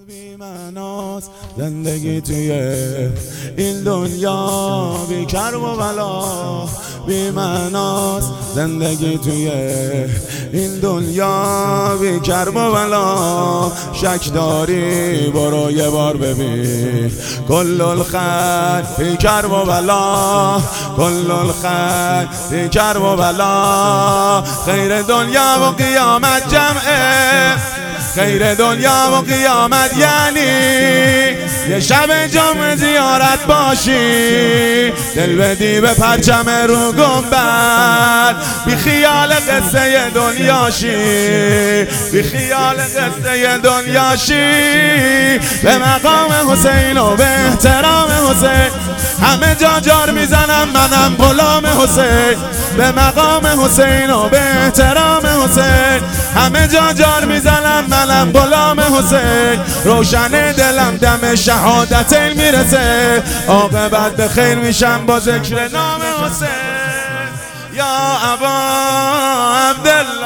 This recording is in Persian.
بی معناست زندگی توی این دنیا، بی کرب و بلا بی معناست زندگی توی این دنیا، بی کرب و بلا. شک داری برو یه بار ببین کل الخیر بی کرب و بلا، کل الخیر بی کرب و بلا. خیر دنیا و قیامت جمعه، خیر دنیا و قیامت یعنی یه شب جمعه زیارت باشی، دل بدی به پرچم رو گنبد، بی خیال قصه دنیاشی، بی خیال قصه دنیاشی. به مقام حسین و به احترام حسین همه جا جار میزنم، منم غلام حسین. به مقام حسین و به احترام حسین همه جا جار میزنم، منم غلام حسین. روشن دلم دم شهادتین میرسه، عاقبت به خیر میشم با ذکر نام حسین. یا ابا عبدالله